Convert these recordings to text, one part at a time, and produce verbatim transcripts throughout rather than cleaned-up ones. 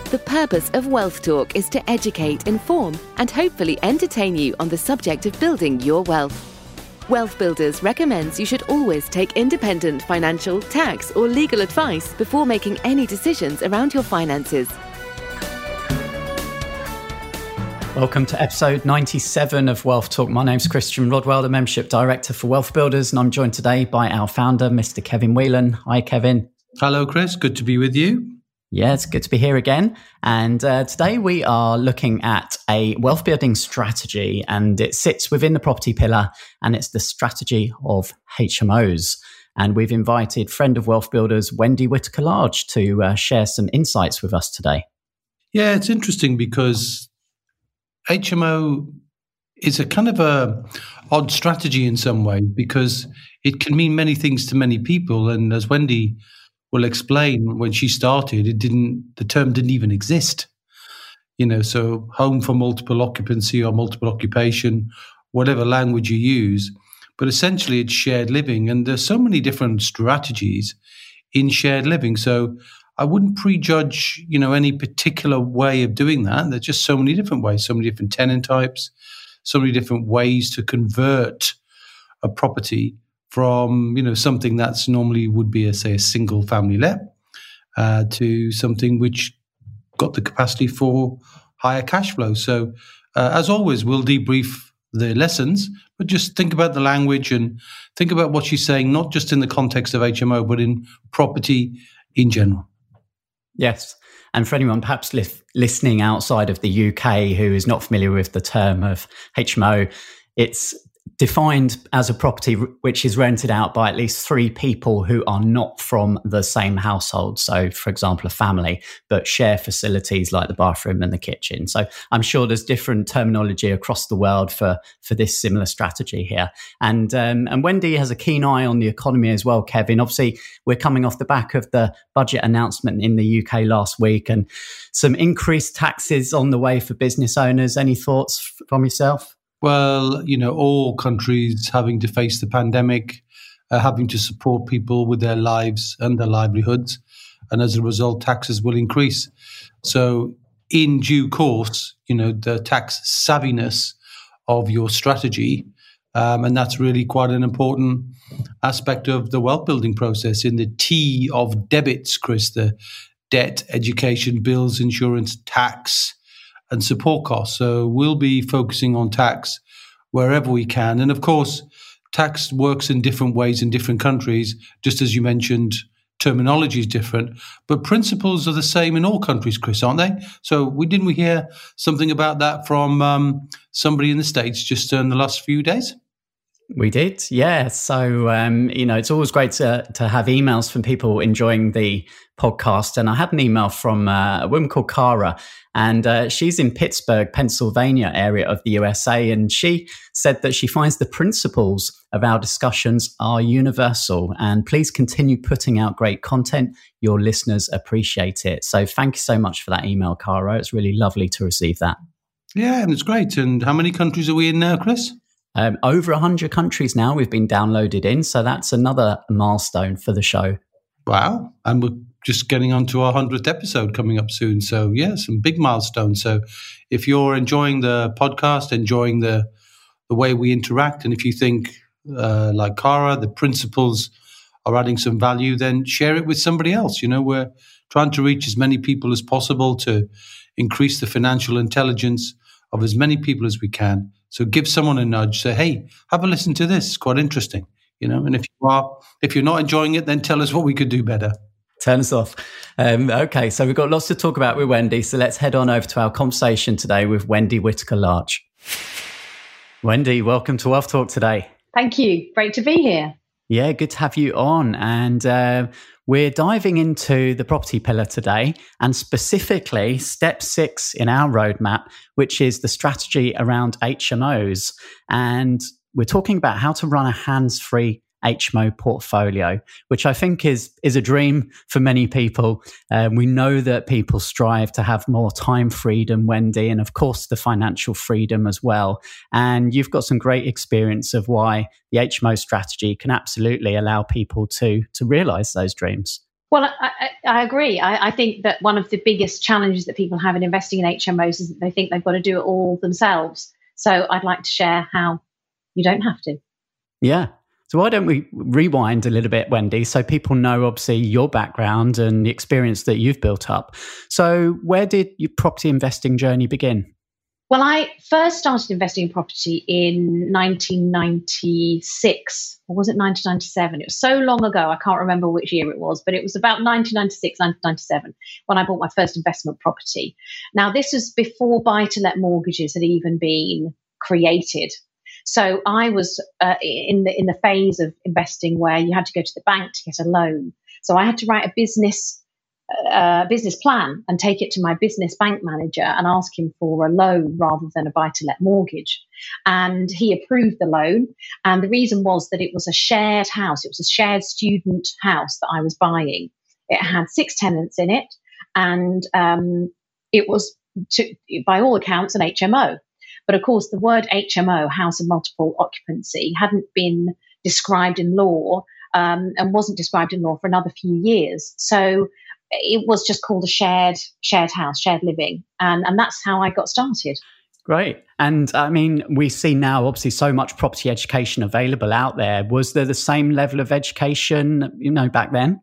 The purpose of Wealth Talk is to educate, inform, and hopefully entertain you on the subject of building your wealth. Wealth Builders recommends you should always take independent financial, tax, or legal advice before making any decisions around your finances. Welcome to episode ninety-seven of Wealth Talk. My name's Christian Rodwell, the Membership Director for Wealth Builders, and I'm joined today by our founder, Mister Kevin Whelan. Hi, Kevin. Hello, Chris. Good to be with you. Yeah, it's good to be here again. And uh, today we are looking at a wealth building strategy, and it sits within the property pillar, and it's the strategy of H M Os. And we've invited friend of Wealth Builders, Wendy Whitaker-Large, to uh, share some insights with us today. Yeah, it's interesting because H M O is a kind of a odd strategy in some ways because it can mean many things to many people. And as Wendy will explain, when she started, it didn't, the term didn't even exist. You know, so home for multiple occupancy or multiple occupation, whatever language you use, but essentially it's shared living. And there's so many different strategies in shared living. So I wouldn't prejudge, you know, any particular way of doing that. There's just so many different ways, so many different tenant types, so many different ways to convert a property from, you know, something that's normally would be, a, say, a single family let uh, to something which got the capacity for higher cash flow. So uh, as always, we'll debrief the lessons, but just think about the language and think about what she's saying, not just in the context of H M O, but in property in general. Yes. And for anyone perhaps li- listening outside of the U K who is not familiar with the term of H M O, it's defined as a property which is rented out by at least three people who are not from the same household. So, for example, a family, but share facilities like the bathroom and the kitchen. So I'm sure there's different terminology across the world for, for this similar strategy here. And, um, and Wendy has a keen eye on the economy as well, Kevin. Obviously, we're coming off the back of the budget announcement in the U K last week and some increased taxes on the way for business owners. Any thoughts from yourself? Well, you know, all countries having to face the pandemic, uh, having to support people with their lives and their livelihoods. And as a result, taxes will increase. So in due course, you know, the tax savviness of your strategy, um, and that's really quite an important aspect of the wealth building process. In the T of debits, Chris, the debt, education, bills, insurance, tax, and support costs. So we'll be focusing on tax wherever we can. And of course, tax works in different ways in different countries. Just as you mentioned, terminology is different, but principles are the same in all countries, Chris, aren't they? So we didn't we hear something about that from um, somebody in the States just in the last few days? We did, yeah. So, um, you know, it's always great to to have emails from people enjoying the podcast. And I had an email from uh, a woman called Cara, and uh, she's in Pittsburgh, Pennsylvania area of the U S A. And she said that she finds the principles of our discussions are universal. And please continue putting out great content. Your listeners appreciate it. So thank you so much for that email, Cara. It's really lovely to receive that. Yeah, and it's great. And how many countries are we in now, Chris? Um, over one hundred countries now we've been downloaded in. So that's another milestone for the show. Wow. And we're just getting on to our hundredth episode coming up soon. So, yeah, some big milestones. So if you're enjoying the podcast, enjoying the the way we interact, and if you think, uh, like Cara, the principles are adding some value, then share it with somebody else. You know, we're trying to reach as many people as possible to increase the financial intelligence of as many people as we can. So give someone a nudge. Say, hey, have a listen to this. It's quite interesting, you know. And if you are, if you're not enjoying it, then tell us what we could do better. Turn us off. Um, okay, so we've got lots to talk about with Wendy. So let's head on over to our conversation today with Wendy Whitaker-Large. Wendy, welcome to Wealth Talk today. Thank you. Great to be here. Yeah, good to have you on. And uh, we're diving into the property pillar today, and specifically step six in our roadmap, which is the strategy around H M Os. And we're talking about how to run a hands-free H M O portfolio, which I think is is a dream for many people. Um, we know that people strive to have more time freedom, Wendy, and of course the financial freedom as well. And you've got some great experience of why the H M O strategy can absolutely allow people to to realize those dreams. Well, I, I, I agree. I, I think that one of the biggest challenges that people have in investing in H M Os is that they think they've got to do it all themselves. So I'd like to share how you don't have to. Yeah. So why don't we rewind a little bit, Wendy, so people know obviously your background and the experience that you've built up. So where did your property investing journey begin? Well, I first started investing in property in nineteen ninety-six, or was it nineteen ninety-seven? It was so long ago, I can't remember which year it was, but it was about nineteen ninety-six, nineteen ninety-seven when I bought my first investment property. Now, this was before buy-to-let mortgages had even been created. So I was uh, in the in the phase of investing where you had to go to the bank to get a loan. So I had to write a business uh, business plan and take it to my business bank manager and ask him for a loan rather than a buy-to-let mortgage. And he approved the loan. And the reason was that it was a shared house. It was a shared student house that I was buying. It had six tenants in it, and um, it was, to, by all accounts, an H M O. But of course, the word H M O, house of multiple occupancy, hadn't been described in law um, and wasn't described in law for another few years. So it was just called a shared shared house, shared living. And, and that's how I got started. Great. And I mean, we see now obviously so much property education available out there. Was there the same level of education, you know, back then?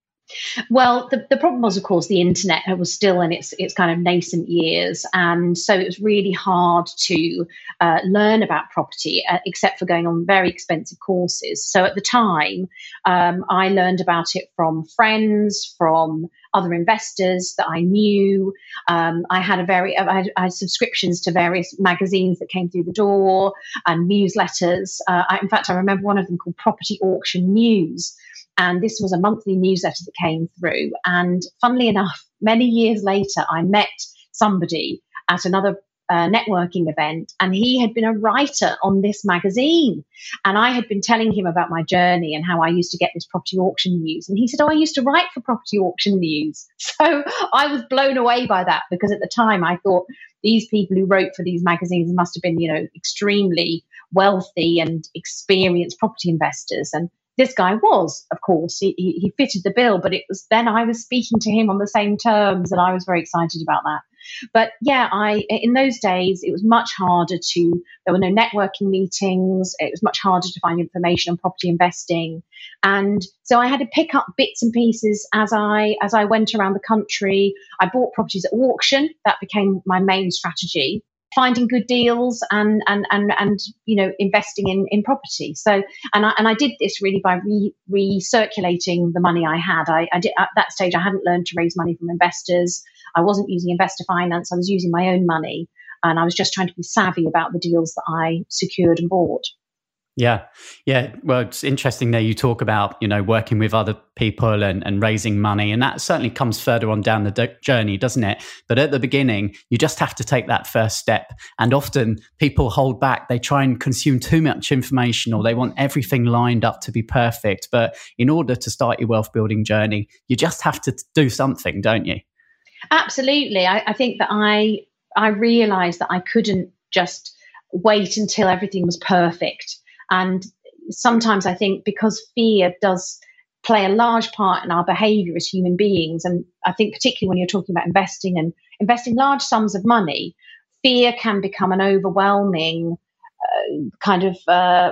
Well, the, the problem was, of course, the internet was still in its its kind of nascent years. And so it was really hard to uh, learn about property, uh, except for going on very expensive courses. So at the time, um, I learned about it from friends, from other investors that I knew. Um, I had a very, I had, I had subscriptions to various magazines that came through the door and newsletters. Uh, I, in fact, I remember one of them called Property Auction News. And this was a monthly newsletter that came through. And funnily enough, many years later, I met somebody at another uh, networking event, and he had been a writer on this magazine. And I had been telling him about my journey and how I used to get this Property Auction News. And he said, oh, I used to write for Property Auction News. So I was blown away by that, because at the time I thought these people who wrote for these magazines must have been, you know, extremely wealthy and experienced property investors. And this guy was, of course, he, he fitted the bill, but it was then I was speaking to him on the same terms, and I was very excited about that. But yeah, I in those days, it was much harder to, there were no networking meetings. It was much harder to find information on property investing. And so I had to pick up bits and pieces as I, as I went around the country. I bought properties at auction. That became my main strategy. Finding good deals and and and and you know, investing in in property. So and I and I did this really by re recirculating the money I had. I, I did at that stage. I hadn't learned to raise money from investors. I wasn't using investor finance. I was using my own money, and I was just trying to be savvy about the deals that I secured and bought. Yeah. Yeah. Well, it's interesting there you talk about, you know, working with other people and, and raising money. And that certainly comes further on down the d- journey, doesn't it? But at the beginning, you just have to take that first step. And often people hold back. They try and consume too much information, or they want everything lined up to be perfect. But in order to start your wealth building journey, you just have to do something, don't you? Absolutely. I, I think that I, I realized that I couldn't just wait until everything was perfect. And sometimes I think because fear does play a large part in our behavior as human beings, and I think particularly when you're talking about investing and investing large sums of money, fear can become an overwhelming uh, kind of uh,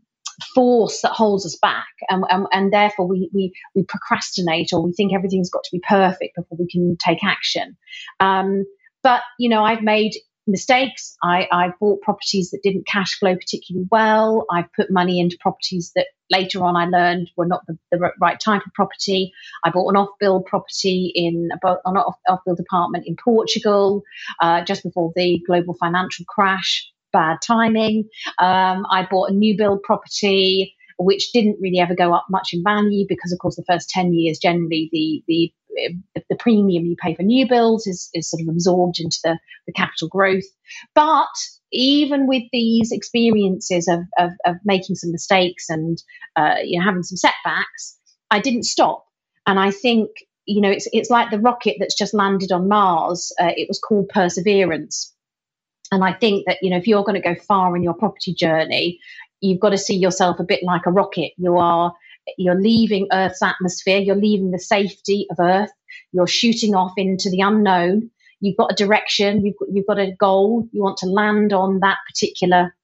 force that holds us back. And, and, and therefore we, we, we procrastinate, or we think everything's got to be perfect before we can take action. Um, but, you know, I've made mistakes. I, I bought properties that didn't cash flow particularly well. I've put money into properties that later on I learned were not the, the right type of property. I bought an off-build property in an off, off-build apartment in Portugal uh, just before the global financial crash. Bad timing. Um, I bought a new build property which didn't really ever go up much in value, because of course the first ten years generally the the the premium you pay for new builds is, is sort of absorbed into the, the capital growth. But even with these experiences of, of, of making some mistakes and uh, you know, having some setbacks, I didn't stop. And I think, you know, it's it's like the rocket that's just landed on Mars. Uh, it was called Perseverance. And I think that, you know, if you're going to go far in your property journey, you've got to see yourself a bit like a rocket. You are You're leaving Earth's atmosphere. You're leaving the safety of Earth. You're shooting off into the unknown. You've got a direction. You've got, you've got a goal. You want to land on that particular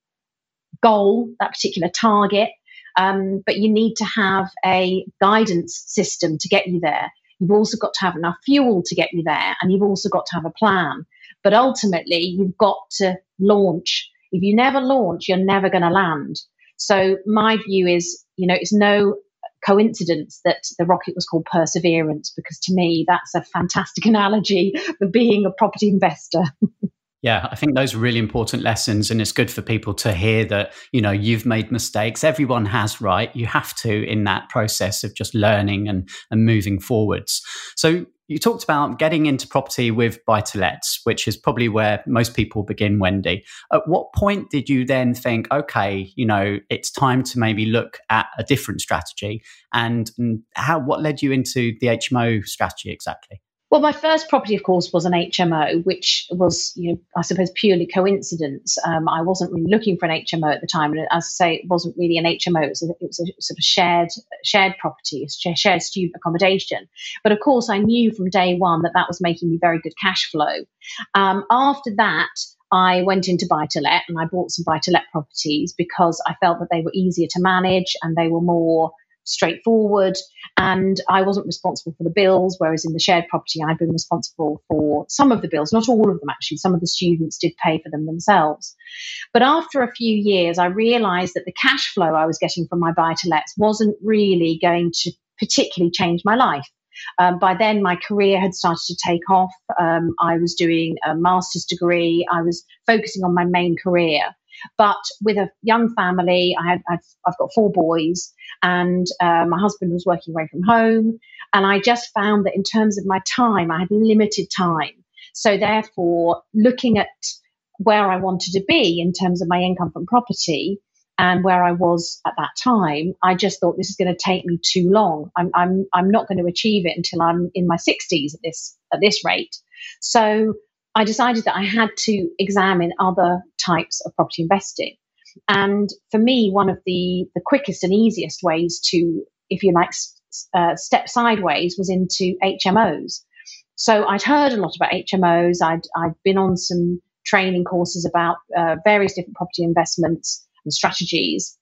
goal, that particular target. Um, but you need to have a guidance system to get you there. You've also got to have enough fuel to get you there, and you've also got to have a plan. But ultimately, you've got to launch. If you never launch, you're never going to land. So my view is, you know, it's no coincidence that the rocket was called Perseverance, because to me, that's a fantastic analogy for being a property investor. Yeah, I think those are really important lessons, and it's good for people to hear that, you know, you've made mistakes. Everyone has, right? You have to in that process of just learning and, and moving forwards. So you talked about getting into property with buy-to-lets, which is probably where most people begin, Wendy. At what point did you then think, okay, you know, it's time to maybe look at a different strategy? And, and how? What led you into the H M O strategy exactly? Well, my first property, of course, was an H M O, which was, you know, I suppose, purely coincidence. Um, I wasn't really looking for an H M O at the time. And as I say, it wasn't really an H M O. It was a, it was a sort of shared shared property, a shared student accommodation. But of course, I knew from day one that that was making me very good cash flow. Um, after that, I went into buy-to-let, and I bought some buy-to-let properties because I felt that they were easier to manage and they were more straightforward, and I wasn't responsible for the bills, whereas in the shared property I'd been responsible for some of the bills, not all of them actually. Some of the students did pay for them themselves. But after a few years, I realized that the cash flow I was getting from my buy-to-lets wasn't really going to particularly change my life. Um, by then, my career had started to take off. Um, I was doing a master's degree. I was focusing on my main career. But with a young family, I had, I've, I've got four boys, and uh, my husband was working away from home. And I just found that in terms of my time, I had limited time. So therefore, looking at where I wanted to be in terms of my income from property and where I was at that time, I just thought this is going to take me too long. I'm, I'm, I'm not going to achieve it until I'm in my sixties at this, at this rate. So I decided that I had to examine other types of property investing. And for me, one of the, the quickest and easiest ways to, if you like, uh, step sideways was into H M Os. So I'd heard a lot about H M Os. I'd, I'd been on some training courses about uh, various different property investments and strategies.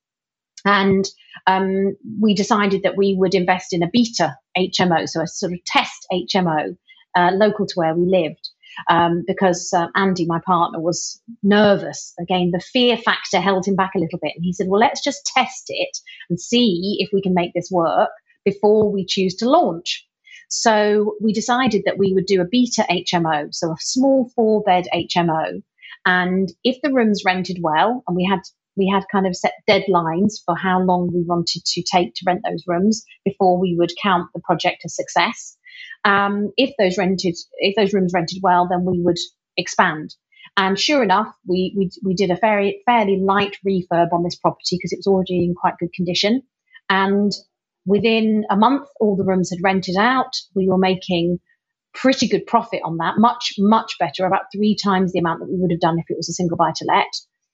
And um, we decided that we would invest in a beta H M O, so a sort of test H M O uh, local to where we lived. Um, because uh, Andy, my partner, was nervous. Again, the fear factor held him back a little bit. And he said, well, let's just test it and see if we can make this work before we choose to launch. So we decided that we would do a beta H M O, so a small four-bed H M O. And if the rooms rented well, and we had we had kind of set deadlines for how long we wanted to take to rent those rooms before we would count the project a success. Um, if those rented, if those rooms rented well, then we would expand. And sure enough, we we we did a very fairly light refurb on this property because it was already in quite good condition. And within a month, all the rooms had rented out. We were making pretty good profit on that, much much better, about three times the amount that we would have done if it was a single buy-to-let.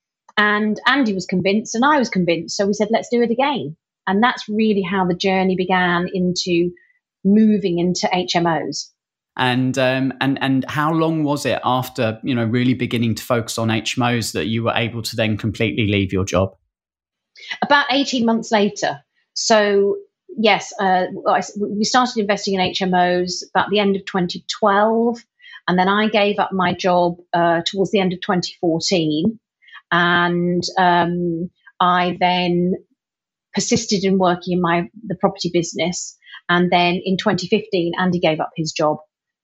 And Andy was convinced, and I was convinced. So we said, let's do it again. And that's really how the journey began into moving into H M Os. And um, and and how long was it after, you know, really beginning to focus on H M Os that you were able to then completely leave your job? About eighteen months later. So yes, uh, we started investing in H M Os about the end of twenty twelve, and then I gave up my job uh, towards the end of twenty fourteen, and um, I then persisted in working in my the property business. And then in twenty fifteen, Andy gave up his job.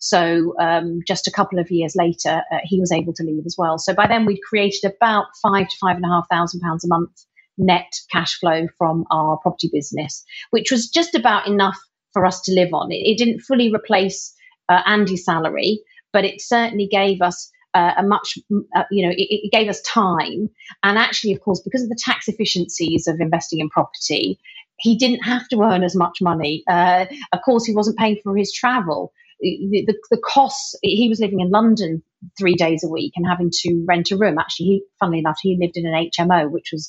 So um, just a couple of years later, uh, he was able to leave as well. So by then we'd created about five to five and a half thousand pounds a month net cash flow from our property business, which was just about enough for us to live on. It, it didn't fully replace uh, Andy's salary, but it certainly gave us uh, a much, uh, you know, it, it gave us time. And actually, of course, because of the tax efficiencies of investing in property, he didn't have to earn as much money. Uh, of course, he wasn't paying for his travel. The, the, the costs, he was living in London three days a week and having to rent a room. Actually, he, funnily enough, he lived in an H M O, which was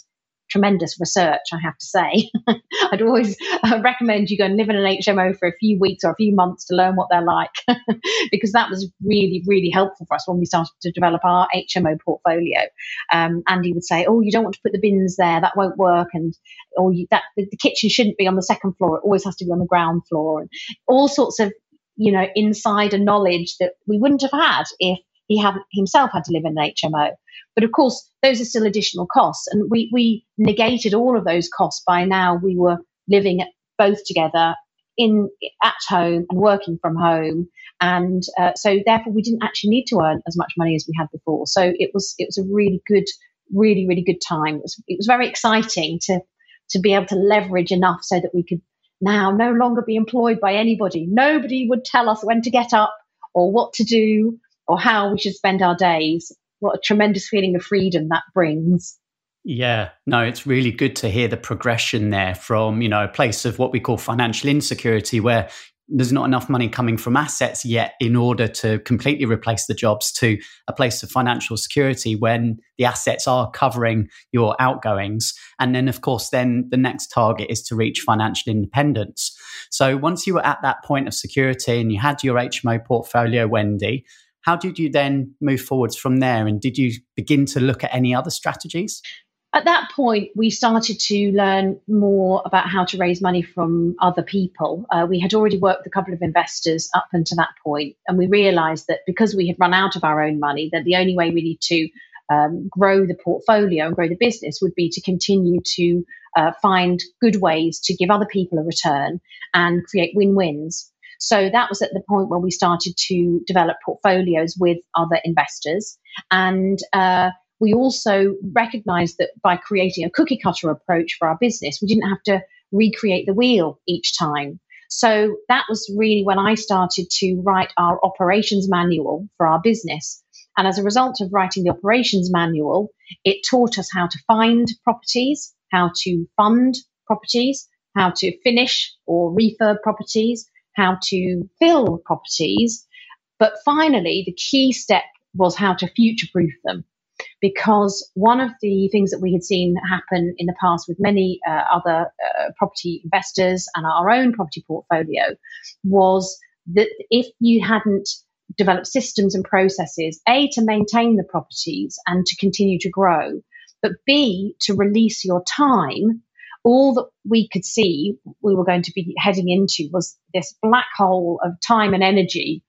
tremendous research, I have to say. I'd always uh, recommend you go and live in an H M O for a few weeks or a few months to learn what they're like, because that was really, really helpful for us when we started to develop our H M O portfolio. Um, Andy would say, oh, you don't want to put the bins there, that won't work, and or you, that the, the kitchen shouldn't be on the second floor, it always has to be on the ground floor, and all sorts of, you know, insider knowledge that we wouldn't have had if he hadn't himself had to live in an H M O. But of course, those are still additional costs. And we, we negated all of those costs by now. We were living both together in at home and working from home. And uh, so therefore, we didn't actually need to earn as much money as we had before. So it was it was a really good, really, really good time. It was, it was very exciting to to be able to leverage enough so that we could now no longer be employed by anybody. Nobody would tell us when to get up or what to do or how we should spend our days. What a tremendous feeling of freedom that brings. Yeah, no, it's really good to hear the progression there from, you know, a place of what we call financial insecurity, where there's not enough money coming from assets yet in order to completely replace the jobs, to a place of financial security when the assets are covering your outgoings. And then, of course, then the next target is to reach financial independence. So once you were at that point of security and you had your H M O portfolio, Wendy, how did you then move forwards from there? And did you begin to look at any other strategies? At that point, we started to learn more about how to raise money from other people. Uh, we had already worked with a couple of investors up until that point, and we realised that because we had run out of our own money, that the only way we need to um, grow the portfolio and grow the business would be to continue to uh, find good ways to give other people a return and create win-wins. So that was at the point where we started to develop portfolios with other investors. And uh, we also recognized that by creating a cookie cutter approach for our business, we didn't have to recreate the wheel each time. So that was really when I started to write our operations manual for our business. And as a result of writing the operations manual, it taught us how to find properties, how to fund properties, how to finish or refurb properties, how to fill properties. But finally, the key step was how to future-proof them. Because one of the things that we had seen happen in the past with many uh, other uh, property investors and our own property portfolio was that if you hadn't developed systems and processes, A, to maintain the properties and to continue to grow, but B, to release your time, all that we could see we were going to be heading into was this black hole of time and energy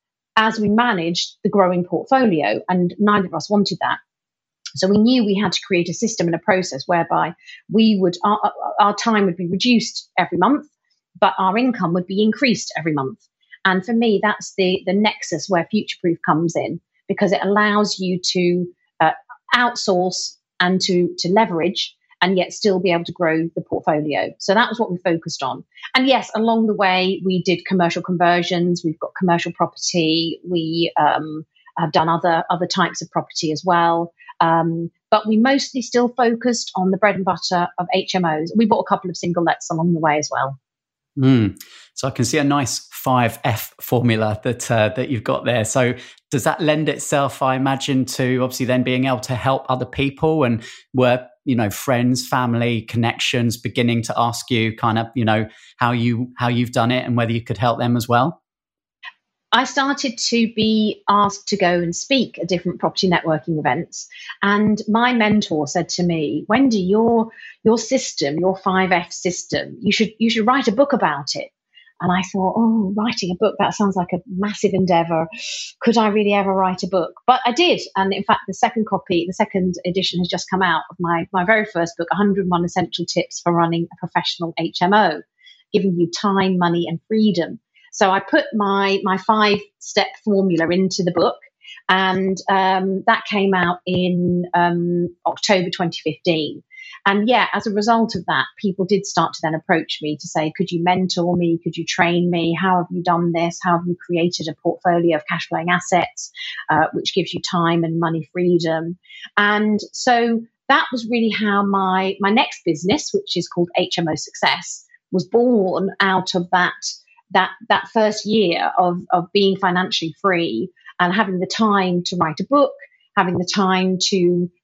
as we managed the growing portfolio. And neither of us wanted that. So we knew we had to create a system and a process whereby we would our, our time would be reduced every month, but our income would be increased every month. And for me, that's the, the nexus where Future-Proof comes in, because it allows you to uh, outsource and to, to leverage and yet still be able to grow the portfolio. So that was what we focused on. And yes, along the way, we did commercial conversions. We've got commercial property. We um, have done other, other types of property as well. Um, but we mostly still focused on the bread and butter of H M Os. We bought a couple of single lets along the way as well. Mm. So I can see a nice five F formula that uh, that you've got there. So does that lend itself, I imagine, to obviously then being able to help other people? And were, you know, friends, family, connections beginning to ask you kind of, you know, how you how you've done it and whether you could help them as well? I started to be asked to go and speak at different property networking events. And my mentor said to me, Wendy, your your system, your five F system, you should you should write a book about it. And I thought, oh, writing a book, that sounds like a massive endeavor. Could I really ever write a book? But I did. And in fact, the second copy, the second edition has just come out of my, my very first book, one hundred and one Essential Tips for Running a Professional H M O, giving you time, money, and freedom. So I put my my five-step formula into the book, and um, that came out in um, October twenty fifteen. And yeah, as a result of that, people did start to then approach me to say, could you mentor me? Could you train me? How have you done this? How have you created a portfolio of cash flowing assets, uh, which gives you time and money freedom? And so that was really how my, my next business, which is called H M O Success, was born out of that that that first year of, of being financially free and having the time to write a book, having the time to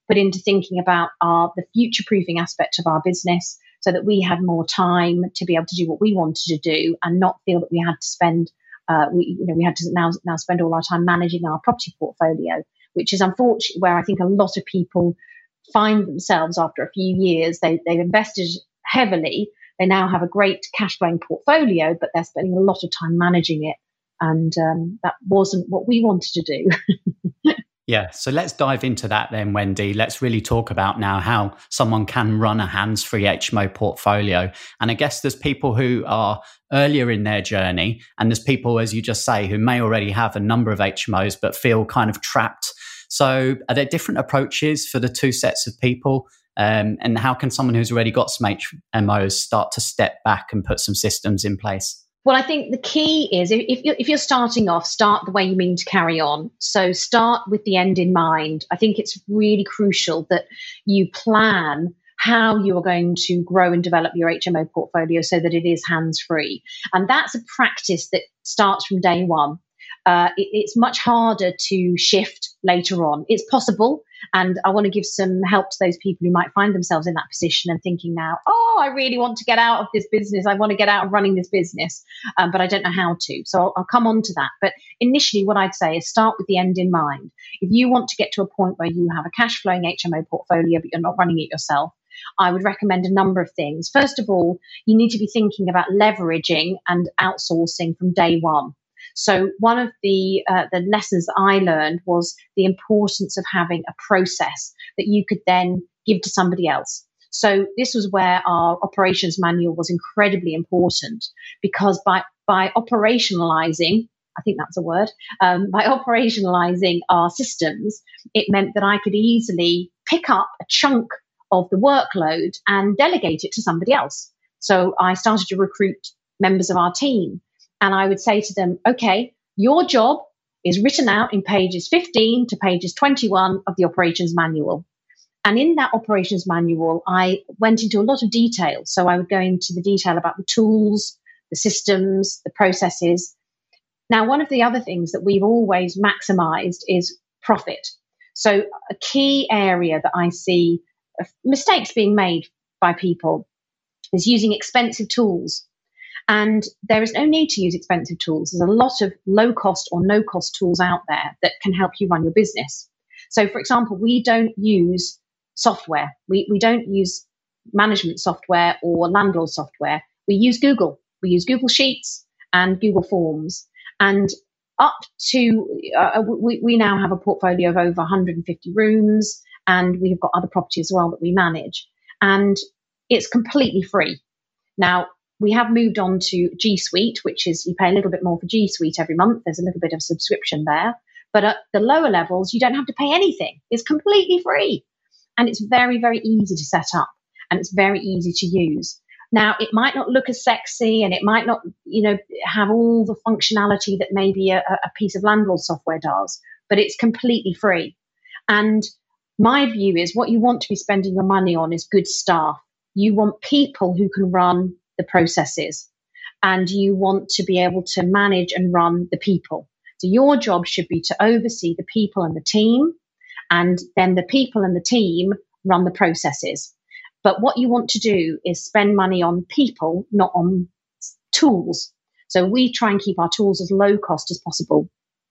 put into thinking about our the future-proofing aspect of our business, so that we had more time to be able to do what we wanted to do and not feel that we had to spend, uh, we you know we had to now now spend all our time managing our property portfolio, which is unfortunately where I think a lot of people find themselves after a few years. They they've invested heavily. They now have a great cash flowing portfolio, but they're spending a lot of time managing it, and um, that wasn't what we wanted to do. Yeah, so let's dive into that then, Wendy. Let's really talk about now how someone can run a hands-free H M O portfolio. And I guess there's people who are earlier in their journey, and there's people, as you just say, who may already have a number of H M Os but feel kind of trapped. So are there different approaches for the two sets of people? Um, and how can someone who's already got some H M Os start to step back and put some systems in place? Well, I think the key is if you're, if you're starting off, start the way you mean to carry on. So start with the end in mind. I think it's really crucial that you plan how you are going to grow and develop your H M O portfolio so that it is hands-free. And that's a practice that starts from day one. Uh, it, it's much harder to shift later on. It's possible. And I want to give some help to those people who might find themselves in that position and thinking now, oh, I really want to get out of this business. I want to get out of running this business, um, but I don't know how to. So I'll, I'll come on to that. But initially, what I'd say is start with the end in mind. If you want to get to a point where you have a cash flowing H M O portfolio, but you're not running it yourself, I would recommend a number of things. First of all, you need to be thinking about leveraging and outsourcing from day one. So one of the uh, the lessons that I learned was the importance of having a process that you could then give to somebody else. So this was where our operations manual was incredibly important, because by by operationalizing, I think that's a word, um, by operationalizing our systems, it meant that I could easily pick up a chunk of the workload and delegate it to somebody else. So I started to recruit members of our team. And I would say to them, okay, your job is written out in pages fifteen to pages twenty-one of the operations manual. And in that operations manual, I went into a lot of detail. So I would go into the detail about the tools, the systems, the processes. Now, one of the other things that we've always maximized is profit. So a key area that I see mistakes being made by people is using expensive tools. And there is no need to use expensive tools. There's a lot of low-cost or no-cost tools out there that can help you run your business. So, for example, we don't use software. We, we don't use management software or landlord software. We use Google. We use Google Sheets and Google Forms. And up to, uh, we, we now have a portfolio of over one hundred fifty rooms, and we've got other properties as well that we manage. And it's completely free. Now, we have moved on to G Suite, which is you pay a little bit more for G Suite every month. There's a little bit of subscription there. But at the lower levels, you don't have to pay anything. It's completely free. And it's very, very easy to set up. And it's very easy to use. Now, it might not look as sexy, and it might not, you know, have all the functionality that maybe a, a piece of landlord software does, but it's completely free. And my view is what you want to be spending your money on is good staff. You want people who can run the processes, and you want to be able to manage and run the people. So your job should be to oversee the people and the team, and then the people and the team run the processes. But what you want to do is spend money on people, not on tools. So we try and keep our tools as low cost as possible.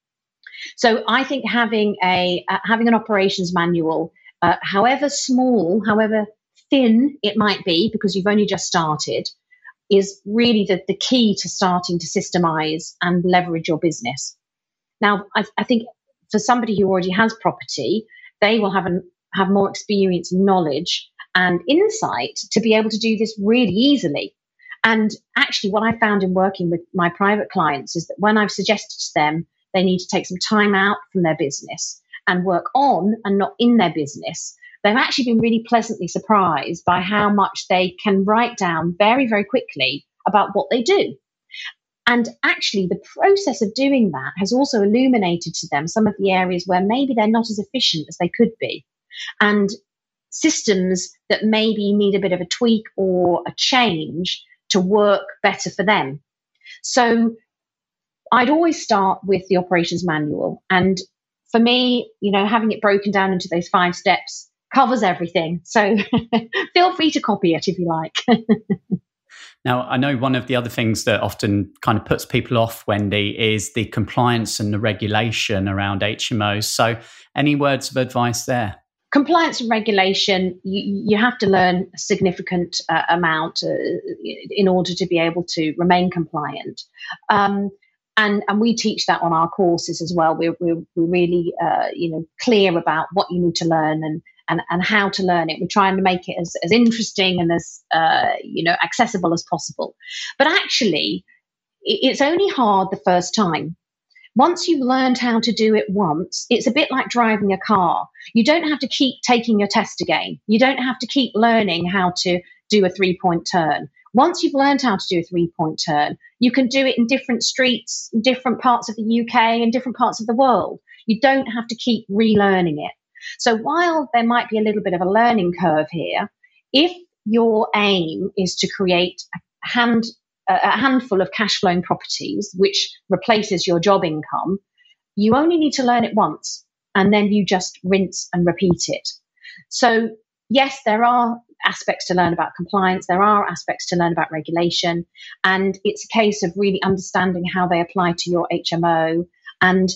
So I think having a uh, having an operations manual, uh, however small, however thin it might be, because you've only just started, is really the, the key to starting to systemize and leverage your business. Now, I, I think for somebody who already has property, they will have an, have more experience, knowledge, and insight to be able to do this really easily. And actually, what I found in working with my private clients is that when I've suggested to them they need to take some time out from their business and work on and not in their business, they've actually been really pleasantly surprised by how much they can write down very, very quickly about what they do. And actually, the process of doing that has also illuminated to them some of the areas where maybe they're not as efficient as they could be, and systems that maybe need a bit of a tweak or a change to work better for them. So I'd always start with the operations manual. And for me, you know, having it broken down into those five steps covers everything. So feel free to copy it if you like. Now, I know one of the other things that often kind of puts people off, Wendy, is the compliance and the regulation around H M Os. So any words of advice there? Compliance and regulation, you, you have to learn a significant uh, amount uh, in order to be able to remain compliant. Um, and, and we teach that on our courses as well. We're, we're, we're really uh, you know, clear about what you need to learn and, and, and how to learn it. We're trying to make it as, as interesting and as uh, you know, accessible as possible. But actually, it's only hard the first time. Once you've learned how to do it once, it's a bit like driving a car. You don't have to keep taking your test again. You don't have to keep learning how to do a three-point turn. Once you've learned how to do a three-point turn, you can do it in different streets, in different parts of the U K, and different parts of the world. You don't have to keep relearning it. So while there might be a little bit of a learning curve here, if your aim is to create a hand a handful of cash flowing properties, which replaces your job income, you only need to learn it once and then you just rinse and repeat it. So yes, there are aspects to learn about compliance. There are aspects to learn about regulation. And it's a case of really understanding how they apply to your H M O. And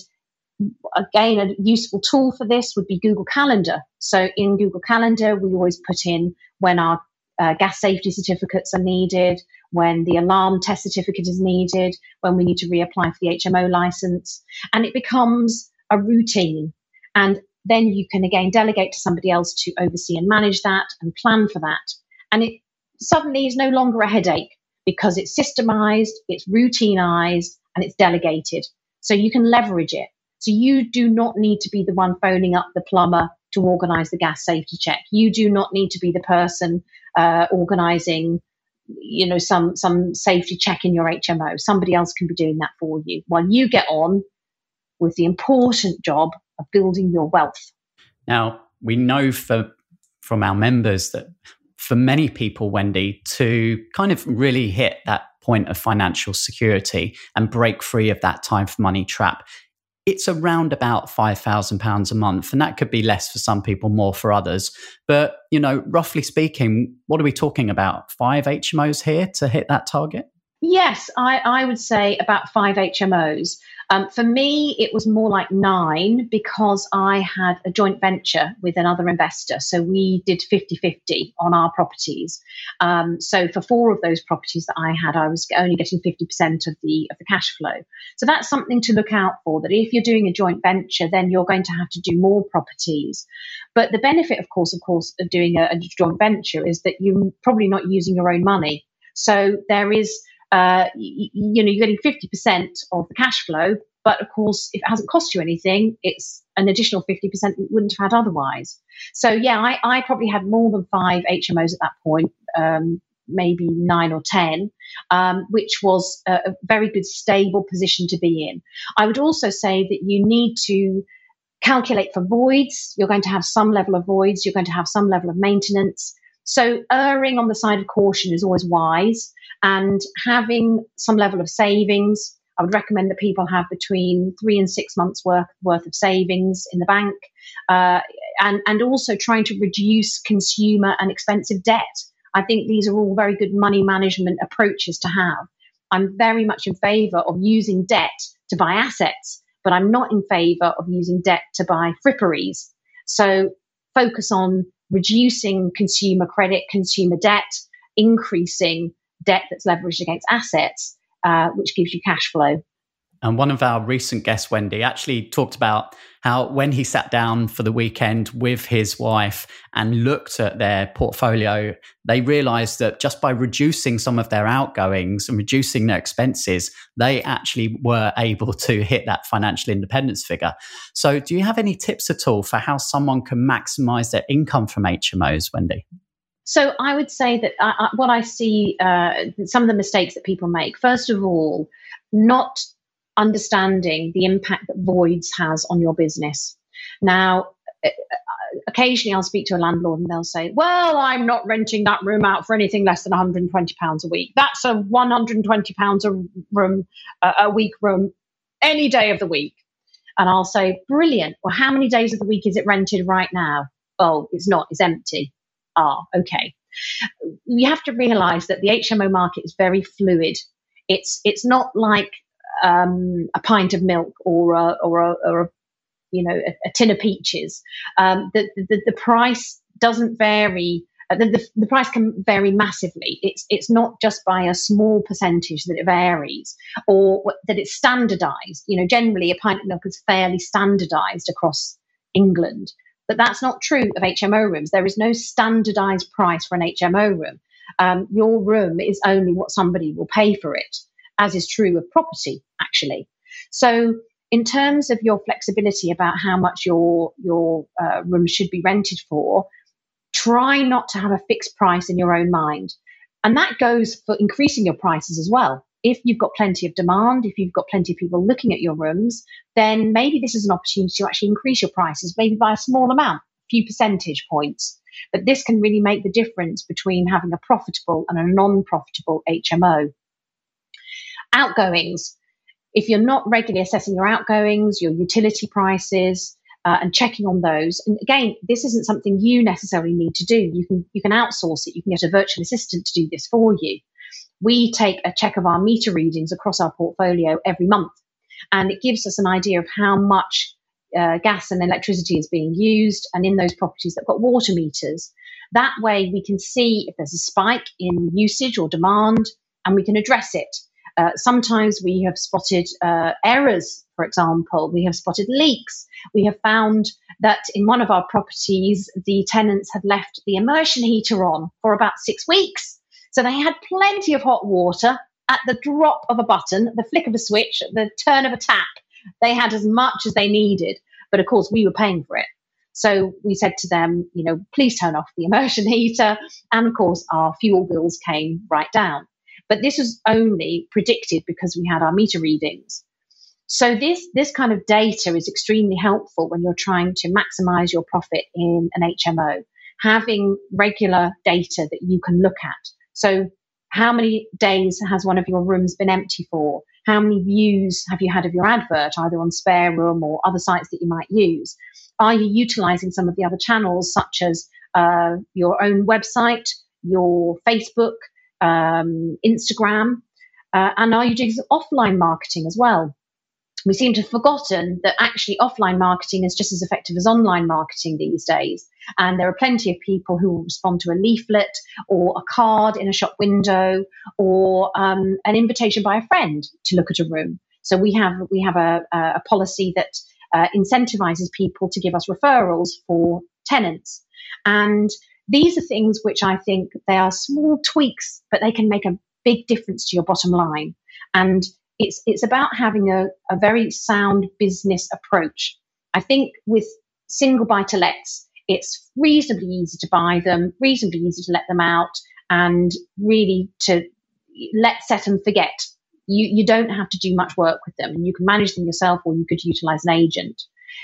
again, a useful tool for this would be Google Calendar. So in Google Calendar, we always put in when our uh, gas safety certificates are needed, when the alarm test certificate is needed, when we need to reapply for the H M O license. And it becomes a routine. And then you can again delegate to somebody else to oversee and manage that and plan for that. And it suddenly is no longer a headache because it's systemized, it's routinized, and it's delegated. So you can leverage it. So you do not need to be the one phoning up the plumber to organize the gas safety check. You do not need to be the person uh, organizing, you know, some some safety check in your H M O. Somebody else can be doing that for you while you get on with the important job of building your wealth. Now, we know for, from our members that for many people, Wendy, to kind of really hit that point of financial security and break free of that time for money trap, it's around about five thousand pounds a month. And that could be less for some people, more for others. But, you know, roughly speaking, what are we talking about? Five H M Os here to hit that target? Yes, I, I would say about five H M Os. Um, for me, it was more like nine because I had a joint venture with another investor. So we did fifty-fifty on our properties. Um, so for four of those properties that I had, I was only getting fifty percent of the of the cash flow. So that's something to look out for, that if you're doing a joint venture, then you're going to have to do more properties. But the benefit, of course, of course, of doing a, a joint venture is that you're probably not using your own money. So there is Uh, you, you know, you're getting fifty percent of the cash flow, but of course, if it hasn't cost you anything, it's an additional fifty percent you wouldn't have had otherwise. So yeah, I, I probably had more than five H M Os at that point, um, maybe nine or ten, um, which was a, a very good, stable position to be in. I would also say that you need to calculate for voids. You're going to have some level of voids. You're going to have some level of maintenance. So erring on the side of caution is always wise, and having some level of savings. I would recommend that people have between three and six months worth, worth of savings in the bank, uh, and, and also trying to reduce consumer and expensive debt. I think these are all very good money management approaches to have. I'm very much in favour of using debt to buy assets, but I'm not in favour of using debt to buy fripperies. So focus on reducing consumer credit, consumer debt, increasing debt that's leveraged against assets, uh, which gives you cash flow. And one of our recent guests, Wendy, actually talked about how when he sat down for the weekend with his wife and looked at their portfolio, they realized that just by reducing some of their outgoings and reducing their expenses, they actually were able to hit that financial independence figure. So do you have any tips at all for how someone can maximize their income from H M Os, Wendy? So I would say that I, I, what I see, uh, some of the mistakes that people make, first of all, not understanding the impact that voids has on your business. Now, occasionally I'll speak to a landlord and they'll say, well, I'm not renting that room out for anything less than one hundred twenty pounds a week. That's a one hundred twenty pounds a room, uh, a week room, any day of the week. And I'll say, brilliant. Well, how many days of the week is it rented right now? Oh, it's not, it's empty. Ah, okay. You have to realise that the H M O market is very fluid. It's it's not like um, a pint of milk or a, or a, or a you know a, a tin of peaches. Um, the, the the price doesn't vary. Uh, the, the the price can vary massively. It's it's not just by a small percentage that it varies, or that it's standardised. You know, generally a pint of milk is fairly standardised across England. But that's not true of H M O rooms. There is no standardized price for an H M O room. Um, your room is only what somebody will pay for it, as is true of property, actually. So in terms of your flexibility about how much your, your uh, room should be rented for, try not to have a fixed price in your own mind. And that goes for increasing your prices as well. If you've got plenty of demand, if you've got plenty of people looking at your rooms, then maybe this is an opportunity to actually increase your prices, maybe by a small amount, a few percentage points. But this can really make the difference between having a profitable and a non-profitable H M O. Outgoings. If you're not regularly assessing your outgoings, your utility prices, uh, and checking on those, and again, this isn't something you necessarily need to do. You can you can outsource it. You can get a virtual assistant to do this for you. We take a check of our meter readings across our portfolio every month, and it gives us an idea of how much uh, gas and electricity is being used, and in those properties that have got water meters. That way we can see if there's a spike in usage or demand, and we can address it. Uh, sometimes we have spotted uh, errors, for example. We have spotted leaks. We have found that in one of our properties, the tenants had left the immersion heater on for about six weeks. So they had plenty of hot water at the drop of a button, the flick of a switch, the turn of a tap. They had as much as they needed. But of course, we were paying for it. So we said to them, you know, please turn off the immersion heater. And of course, our fuel bills came right down. But this was only predicted because we had our meter readings. So this, this kind of data is extremely helpful when you're trying to maximize your profit in an H M O, having regular data that you can look at. So how many days has one of your rooms been empty for? How many views have you had of your advert, either on Spare Room or other sites that you might use? Are you utilizing some of the other channels, such as uh, your own website, your Facebook, um, Instagram? Uh, and are you doing some offline marketing as well? We seem to have forgotten that actually offline marketing is just as effective as online marketing these days. And there are plenty of people who will respond to a leaflet or a card in a shop window or um, an invitation by a friend to look at a room. So we have we have a, a policy that uh, incentivizes people to give us referrals for tenants. And these are things which I think they are small tweaks, but they can make a big difference to your bottom line. And It's it's about having a, a very sound business approach. I think with single buy-to-lets, it's reasonably easy to buy them, reasonably easy to let them out, and really to let, set and forget. You, you don't have to do much work with them. You can manage them yourself, or you could utilize an agent.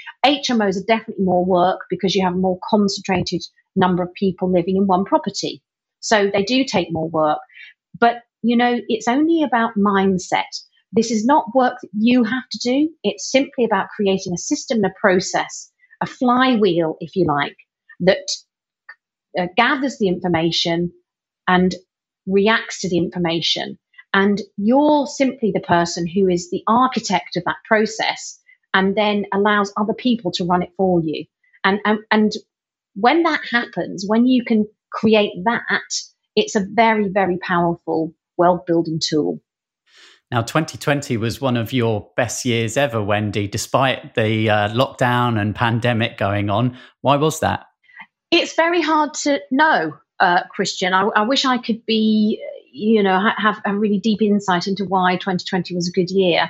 H M Os are definitely more work because you have a more concentrated number of people living in one property. So they do take more work. But, you know, it's only about mindset. This is not work that you have to do. It's simply about creating a system and a process, a flywheel, if you like, that uh, gathers the information and reacts to the information. And you're simply the person who is the architect of that process and then allows other people to run it for you. And, and, and when that happens, when you can create that, it's a very, very powerful wealth-building tool. Now, twenty twenty was one of your best years ever, Wendy, despite the uh, lockdown and pandemic going on. Why was that? It's very hard to know, uh, Christian. I, I wish I could be, you know, have a really deep insight into why twenty twenty was a good year.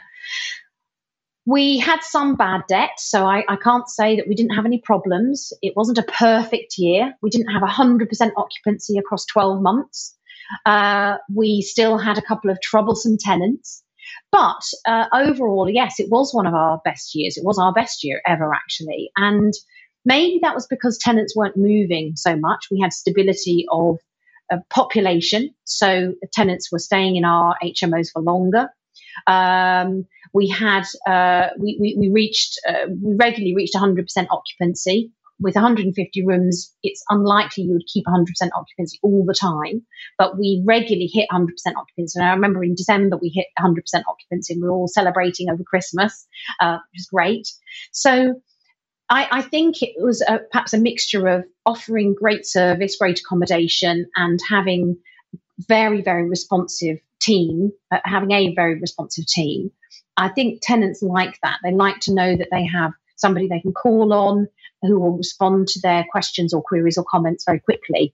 We had some bad debt, so I, I can't say that we didn't have any problems. It wasn't a perfect year. We didn't have one hundred percent occupancy across twelve months. Uh, we still had a couple of troublesome tenants. But uh, overall, yes, it was one of our best years. It was our best year ever, actually. And maybe that was because tenants weren't moving so much. We had stability of uh, population. So the tenants were staying in our H M Os for longer. Um, we had, uh, we, we, we reached, uh, we regularly reached one hundred percent occupancy with one hundred fifty rooms, it's unlikely you would keep one hundred percent occupancy all the time, but we regularly hit one hundred percent occupancy. And I remember in December, we hit one hundred percent occupancy, and we were all celebrating over Christmas, uh, which was great. So I, I think it was a, perhaps a mixture of offering great service, great accommodation, and having very, very responsive team, uh, having a very responsive team. I think tenants like that. They like to know that they have somebody they can call on who will respond to their questions or queries or comments very quickly.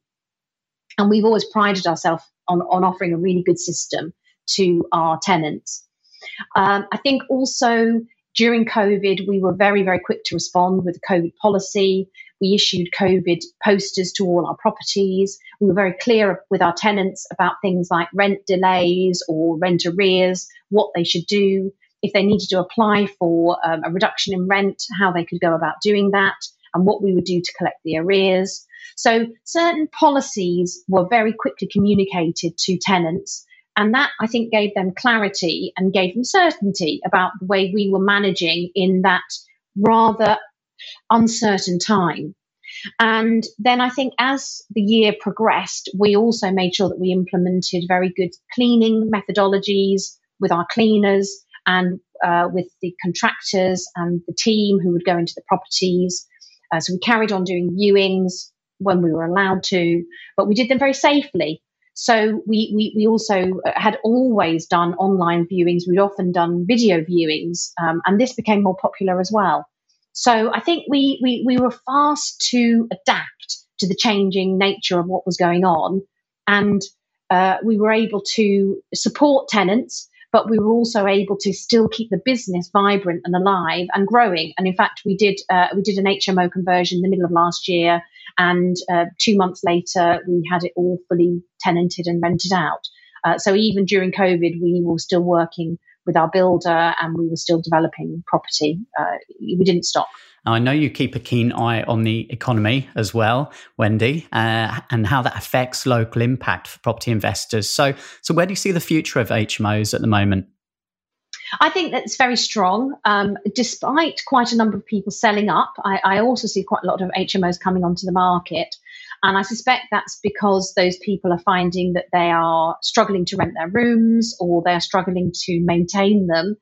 And we've always prided ourselves on, on offering a really good system to our tenants. Um, I think also during COVID, we were very, very quick to respond with the COVID policy. We issued COVID posters to all our properties. We were very clear with our tenants about things like rent delays or rent arrears, what they should do. If they needed to apply for um, a reduction in rent, how they could go about doing that, and what we would do to collect the arrears. So certain policies were very quickly communicated to tenants, and that, I think, gave them clarity and gave them certainty about the way we were managing in that rather uncertain time. And then I think as the year progressed, we also made sure that we implemented very good cleaning methodologies with our cleaners and uh, with the contractors and the team who would go into the properties. Uh, so we carried on doing viewings when we were allowed to, but we did them very safely. So we, we, we also had always done online viewings. We'd often done video viewings, um, and this became more popular as well. So I think we, we, we were fast to adapt to the changing nature of what was going on. And uh, we were able to support tenants, but we were also able to still keep the business vibrant and alive and growing. And in fact, we did uh, we did an H M O conversion in the middle of last year, and uh, two months later, we had it all fully tenanted and rented out. Uh, so even during COVID, we were still working with our builder, and we were still developing property. Uh, we didn't stop. I know you keep a keen eye on the economy as well, Wendy, uh, and how that affects local impact for property investors. So, so where do you see the future of H M Os at the moment? I think that's very strong. Um, despite quite a number of people selling up, I, I also see quite a lot of H M Os coming onto the market. And I suspect that's because those people are finding that they are struggling to rent their rooms, or they're struggling to maintain them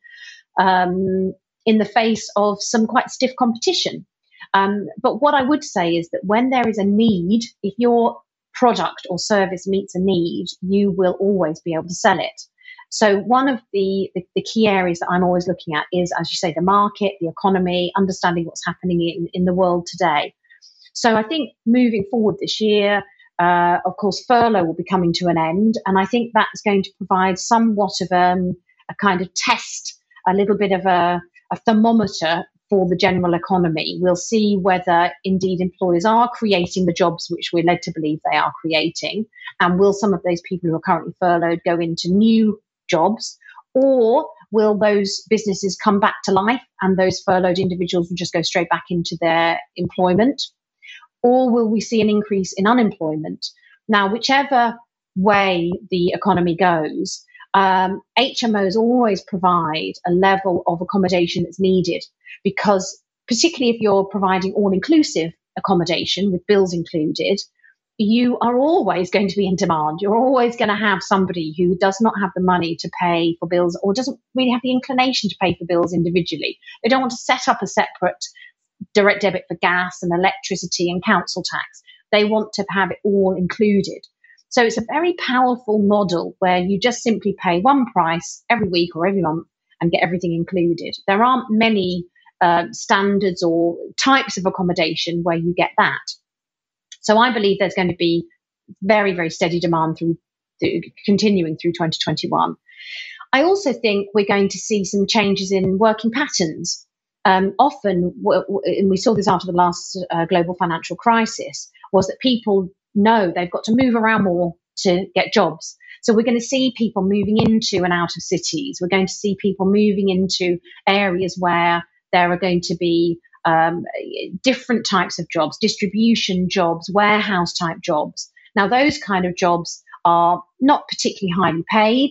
um, in the face of some quite stiff competition. Um, but what I would say is that when there is a need, if your product or service meets a need, you will always be able to sell it. So one of the, the, the key areas that I'm always looking at is, as you say, the market, the economy, understanding what's happening in, in the world today. So I think moving forward this year, uh, of course, furlough will be coming to an end. And I think that's going to provide somewhat of um, a kind of test, a little bit of a, a thermometer for the general economy. We'll see whether indeed employers are creating the jobs which we're led to believe they are creating. And will some of those people who are currently furloughed go into new jobs, or will those businesses come back to life and those furloughed individuals will just go straight back into their employment? Or will we see an increase in unemployment? Now, whichever way the economy goes, um, H M Os always provide a level of accommodation that's needed, because particularly if you're providing all-inclusive accommodation with bills included, you are always going to be in demand. You're always going to have somebody who does not have the money to pay for bills, or doesn't really have the inclination to pay for bills individually. They don't want to set up a separate direct debit for gas and electricity and council tax. They want to have it all included. So it's a very powerful model where you just simply pay one price every week or every month and get everything included. There aren't many uh, standards or types of accommodation where you get that. So I believe there's going to be very, very steady demand through, through continuing through twenty twenty-one. I also think we're going to see some changes in working patterns. Um, often, w- w- and we saw this after the last uh, global financial crisis, was that people know they've got to move around more to get jobs. So we're going to see people moving into and out of cities. We're going to see people moving into areas where there are going to be um, different types of jobs, distribution jobs, warehouse type jobs. Now, those kind of jobs are not particularly highly paid,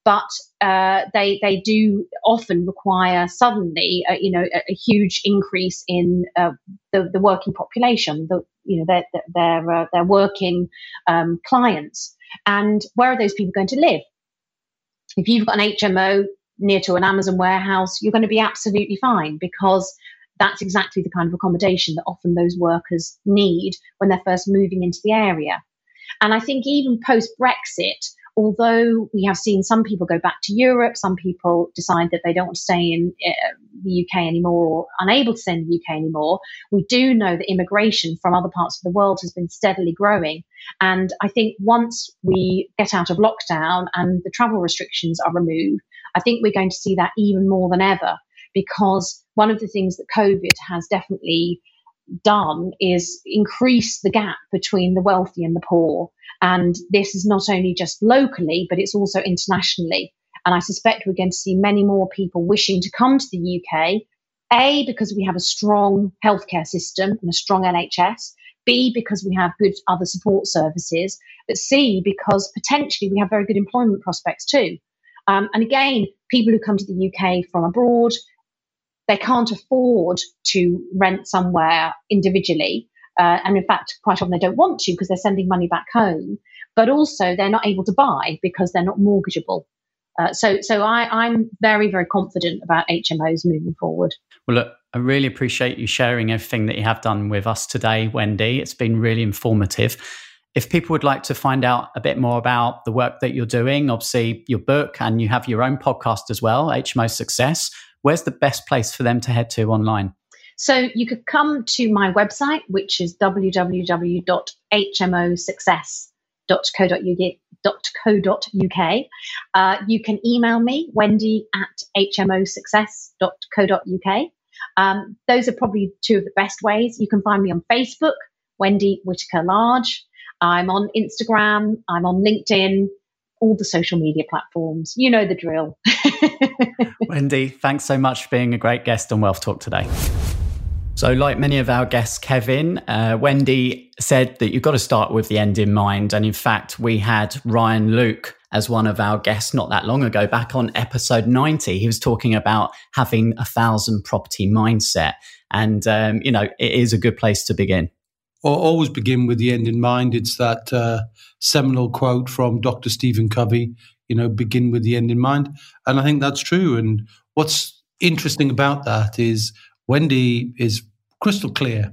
but uh, they they do often require suddenly, uh, you know, a, a huge increase in uh, the the working population, the you know their their uh, their working um, clients, and where are those people going to live? If you've got an H M O near to an Amazon warehouse, you're going to be absolutely fine, because that's exactly the kind of accommodation that often those workers need when they're first moving into the area. And I think even post-Brexit, although we have seen some people go back to Europe, some people decide that they don't want to stay in uh, the U K anymore, or unable to stay in the U K anymore, we do know that immigration from other parts of the world has been steadily growing. And I think once we get out of lockdown and the travel restrictions are removed, I think we're going to see that even more than ever, because one of the things that COVID has definitely done is increase the gap between the wealthy and the poor. And this is not only just locally, but it's also internationally. And I suspect we're going to see many more people wishing to come to the U K, A, because we have a strong healthcare system and a strong N H S, B, because we have good other support services, but C, because potentially we have very good employment prospects too. Um, and again, people who come to the U K from abroad, they can't afford to rent somewhere individually. Uh, and in fact, quite often they don't want to because they're sending money back home. But also they're not able to buy because they're not mortgageable. Uh, so so I, I'm very, very confident about H M Os moving forward. Well, look, I really appreciate you sharing everything that you have done with us today, Wendy. It's been really informative. If people would like to find out a bit more about the work that you're doing, obviously your book, and you have your own podcast as well, H M O Success, where's the best place for them to head to online? So you could come to my website, which is w w w dot h m o success dot co dot u k. Uh, you can email me, Wendy at h m o success dot co dot u k. Um, those are probably two of the best ways. You can find me on Facebook, Wendy Whitaker Large. I'm on Instagram. I'm on LinkedIn. All the social media platforms. You know the drill. Wendy, thanks so much for being a great guest on Wealth Talk today. So like many of our guests, Kevin, uh, Wendy said that you've got to start with the end in mind. And in fact, we had Ryan Luke as one of our guests not that long ago, back on episode ninety. He was talking about having a thousand property mindset. And, um, you know, it is a good place to begin. Or always begin with the end in mind. It's that uh, seminal quote from Doctor Stephen Covey, you know, begin with the end in mind. And I think that's true. And what's interesting about that is Wendy is crystal clear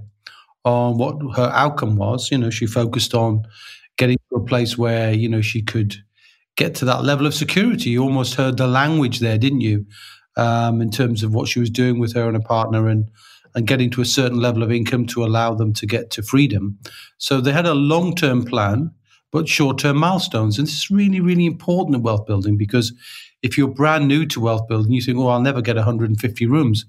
on what her outcome was. You know, she focused on getting to a place where, you know, she could get to that level of security. You almost heard the language there, didn't you? Um, in terms of what she was doing with her and her partner, and and getting to a certain level of income to allow them to get to freedom. So they had a long-term plan, but short-term milestones. And this is really, really important in wealth building, because if you're brand new to wealth building, you think, oh, I'll never get one hundred fifty rooms.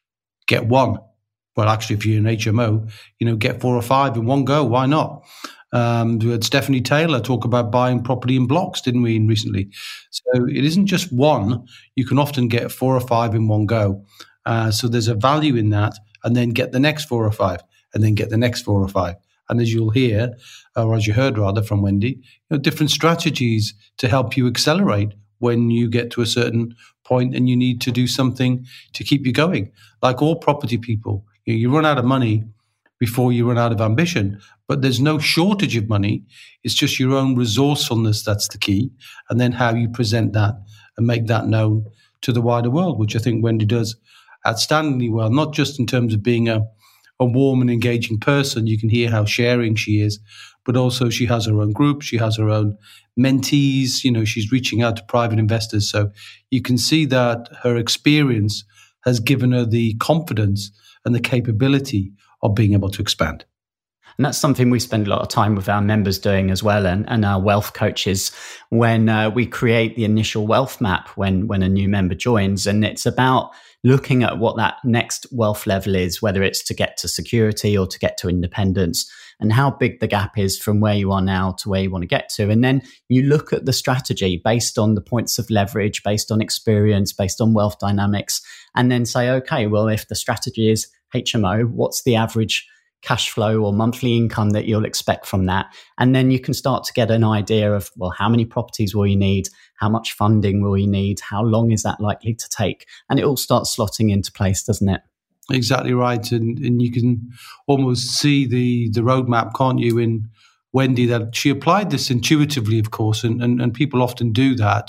Get one. Well, actually, if you're an H M O, you know, get four or five in one go. Why not? Um, we had Stephanie Taylor talk about buying property in blocks, didn't we, recently? So it isn't just one. You can often get four or five in one go. Uh, so there's a value in that, and then get the next four or five, and then get the next four or five. And as you'll hear, or as you heard rather from Wendy, you know, different strategies to help you accelerate when you get to a certain point and you need to do something to keep you going. Like all property people, you know, you run out of money before you run out of ambition, but there's no shortage of money. It's just your own resourcefulness that's the key, and then how you present that and make that known to the wider world, which I think Wendy does outstandingly well, not just in terms of being a, a warm and engaging person. You can hear how sharing she is, but also she has her own group, she has her own mentees, you know, she's reaching out to private investors. So you can see that her experience has given her the confidence and the capability of being able to expand. And that's something we spend a lot of time with our members doing as well, and, and our wealth coaches, when uh, we create the initial wealth map when, when a new member joins. And it's about looking at what that next wealth level is, whether it's to get to security or to get to independence, and how big the gap is from where you are now to where you want to get to. And then you look at the strategy based on the points of leverage, based on experience, based on wealth dynamics, and then say, okay, well, if the strategy is H M O, what's the average cash flow or monthly income that you'll expect from that. And then you can start to get an idea of, well, how many properties will you need? How much funding will you need? How long is that likely to take? And it all starts slotting into place, doesn't it? Exactly right. And and you can almost see the, the roadmap, can't you, in Wendy, that she applied this intuitively, of course, and, and, and people often do that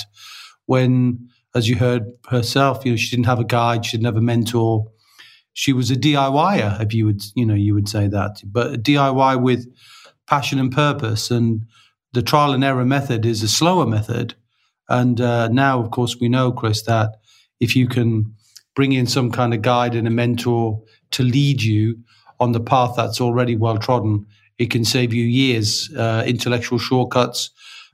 when, as you heard herself, you know, she didn't have a guide, she didn't have a mentor. She was a DIYer, if you would, you know, you would say that, but a D I Y with passion and purpose. And the trial and error method is a slower method. And uh, now, of course, we know, Chris, that if you can bring in some kind of guide and a mentor to lead you on the path that's already well trodden, it can save you years, uh, intellectual shortcuts,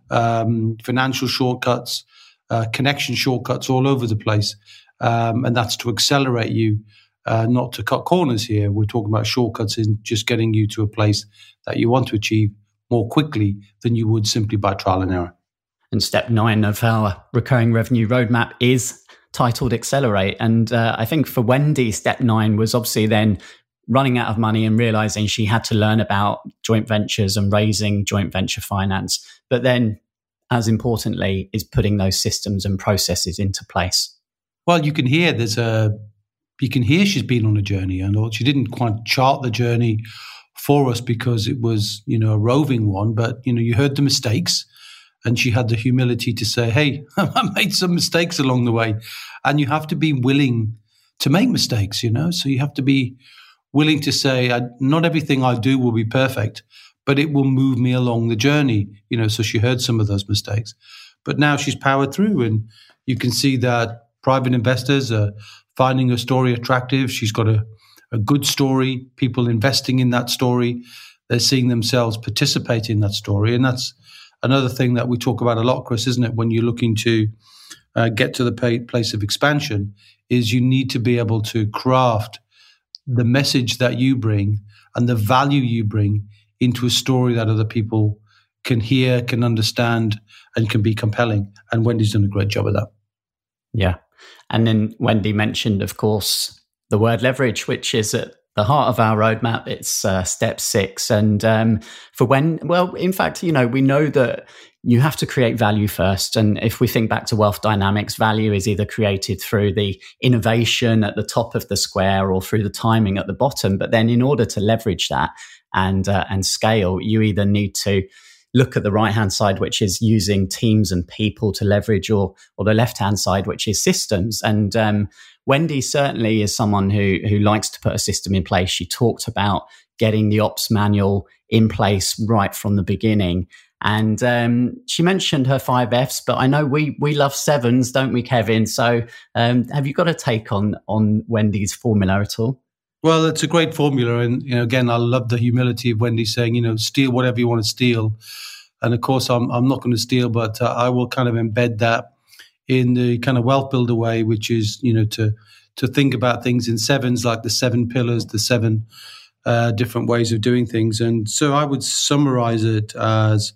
um, financial shortcuts, uh, connection shortcuts all over the place. Um, and that's to accelerate you. Uh, not to cut corners here. We're talking about shortcuts in just getting you to a place that you want to achieve more quickly than you would simply by trial and error. And step nine of our recurring revenue roadmap is titled Accelerate. And uh, I think for Wendy, step nine was obviously then running out of money and realizing she had to learn about joint ventures and raising joint venture finance. But then, as importantly, is putting those systems and processes into place. Well, you can hear there's a You can hear she's been on a journey, and she didn't quite chart the journey for us because it was, you know, a roving one. But, you know, you heard the mistakes, and she had the humility to say, hey, I made some mistakes along the way. And you have to be willing to make mistakes, you know. So you have to be willing to say, I, not everything I do will be perfect, but it will move me along the journey, you know. So she heard some of those mistakes. But now she's powered through, and you can see that private investors are finding her story attractive. She's got a, a good story, people investing in that story. They're seeing themselves participate in that story. And that's another thing that we talk about a lot, Chris, isn't it? When you're looking to uh, get to the pay, place of expansion, is you need to be able to craft the message that you bring and the value you bring into a story that other people can hear, can understand, and can be compelling. And Wendy's done a great job of that. Yeah. And then Wendy mentioned, of course, the word leverage, which is at the heart of our roadmap. It's uh, step six. And um, for when, well, in fact, you know, we know that you have to create value first. And if we think back to Wealth Dynamics, value is either created through the innovation at the top of the square or through the timing at the bottom. But then in order to leverage that and uh, and scale, you either need to look at the right-hand side, which is using teams and people to leverage, or or the left-hand side, which is systems. And um, Wendy certainly is someone who who likes to put a system in place. She talked about getting the ops manual in place right from the beginning. And um, she mentioned her five F's, but I know we we love sevens, don't we, Kevin? So um, have you got a take on on Wendy's formula at all? Well, it's a great formula. And, you know, again, I love the humility of Wendy saying, you know, steal whatever you want to steal. And of course, I'm I'm not going to steal, but uh, I will kind of embed that in the kind of wealth builder way, which is, you know, to to think about things in sevens, like the seven pillars, the seven uh, different ways of doing things. And so I would summarize it as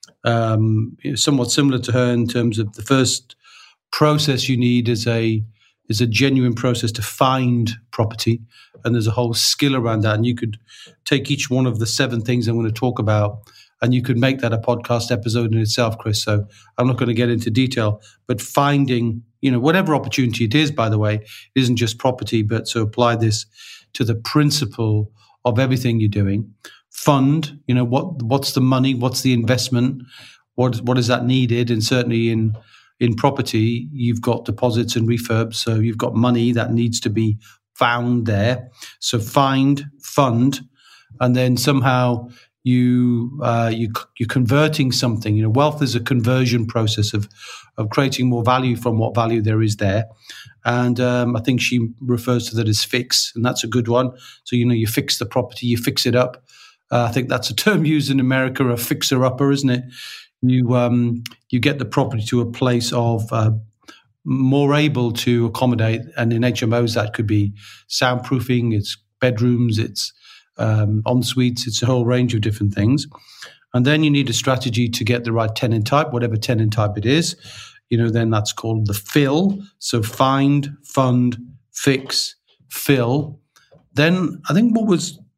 um, you know, somewhat similar to her in terms of the first process you need is a is a genuine process to find property. And there's a whole skill around that. And you could take each one of the seven things I'm going to talk about, and you could make that a podcast episode in itself, Chris. So I'm not going to get into detail, but finding, you know, whatever opportunity it is, by the way, it isn't just property, but so apply this to the principle of everything you're doing. Fund, you know, what what's the money? What's the investment? What what is that needed? And certainly in in property, you've got deposits and refurbs. So you've got money that needs to be found there. So find, fund, and then somehow you uh, you you're converting something. You know, wealth is a conversion process of of creating more value from what value there is there. And um, I think she refers to that as fix, and that's a good one. So, you know, you fix the property, you fix it up. Uh, I think that's a term used in America, a fixer-upper, isn't it? You um, you get the property to a place of uh, more able to accommodate, and in H M Os that could be soundproofing, it's bedrooms, it's um, en suites, it's a whole range of different things. And then you need a strategy to get the right tenant type, whatever tenant type it is. You know, then that's called the fill. So find, fund, fix, fill. Then I think what was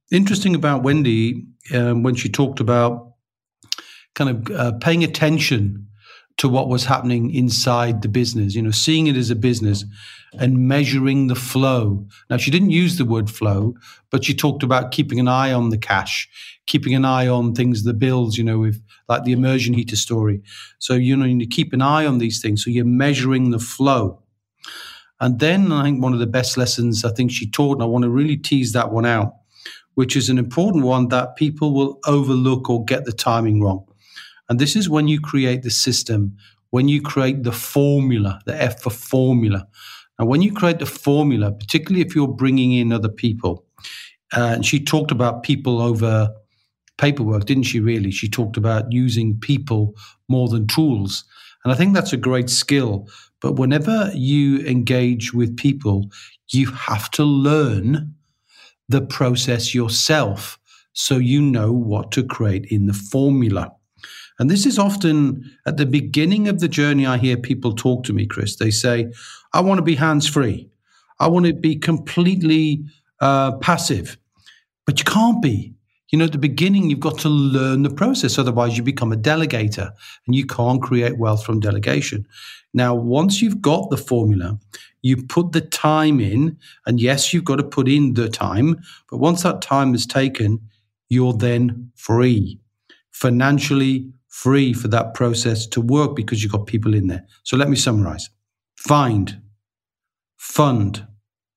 interesting about Wendy um, when she talked about kind of uh, paying attention to what was happening inside the business, you know, seeing it as a business and measuring the flow. Now, she didn't use the word flow, but she talked about keeping an eye on the cash, keeping an eye on things, the bills, you know, with like the immersion heater story. So, you know, you need to keep an eye on these things. So you're measuring the flow. And then I think one of the best lessons I think she taught, and I want to really tease that one out, which is an important one that people will overlook or get the timing wrong. And this is when you create the system, when you create the formula, the F for formula. And when you create the formula, particularly if you're bringing in other people, uh, and she talked about people over paperwork, didn't she really? She talked about using people more than tools. And I think that's a great skill. But whenever you engage with people, you have to learn the process yourself so you know what to create in the formula. And this is often at the beginning of the journey. I hear people talk to me, Chris. They say, I want to be hands-free. I want to be completely uh, passive. But you can't be. You know, at the beginning, you've got to learn the process. Otherwise, you become a delegator and you can't create wealth from delegation. Now, once you've got the formula, you put the time in. And yes, you've got to put in the time. But once that time is taken, you're then free, financially free for that process to work because you've got people in there. So let me summarize. Find, fund,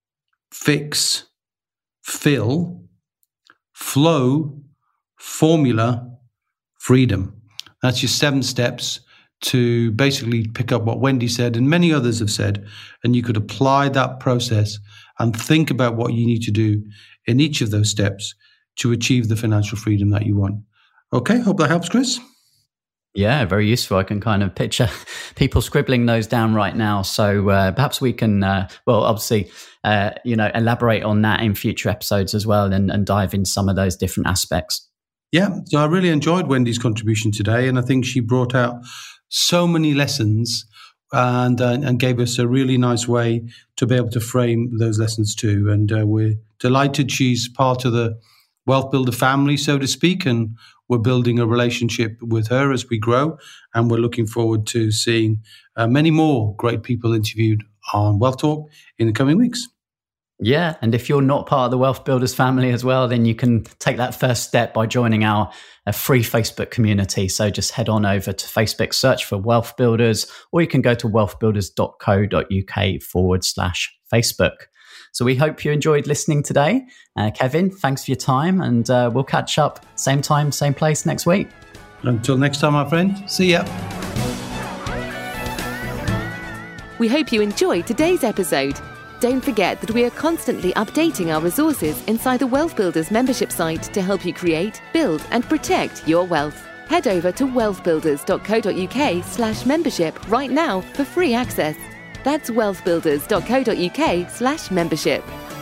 fix, fill, flow, formula, freedom. That's your seven steps to basically pick up what Wendy said and many others have said. And you could apply that process and think about what you need to do in each of those steps to achieve the financial freedom that you want. Okay, hope that helps, Chris. Yeah, very useful. I can kind of picture people scribbling those down right now. So uh, perhaps we can, uh, well, obviously, uh, you know, elaborate on that in future episodes as well and, and dive into some of those different aspects. Yeah, so I really enjoyed Wendy's contribution today. And I think she brought out so many lessons and uh, and gave us a really nice way to be able to frame those lessons too. And uh, we're delighted she's part of the Wealth Builder family, so to speak, and we're building a relationship with her as we grow, and we're looking forward to seeing uh, many more great people interviewed on Wealth Talk in the coming weeks. Yeah, and if you're not part of the Wealth Builders family as well, then you can take that first step by joining our a free Facebook community. So just head on over to Facebook, search for Wealth Builders, or you can go to wealthbuilders.co.uk forward slash Facebook. So we hope you enjoyed listening today. Uh, Kevin, thanks for your time, and uh, we'll catch up same time, same place next week. Until next time, my friend. See ya. We hope you enjoyed today's episode. Don't forget that we are constantly updating our resources inside the Wealth Builders membership site to help you create, build, and protect your wealth. Head over to wealthbuilders.co.uk slash membership right now for free access. That's wealthbuilders.co.uk slash membership.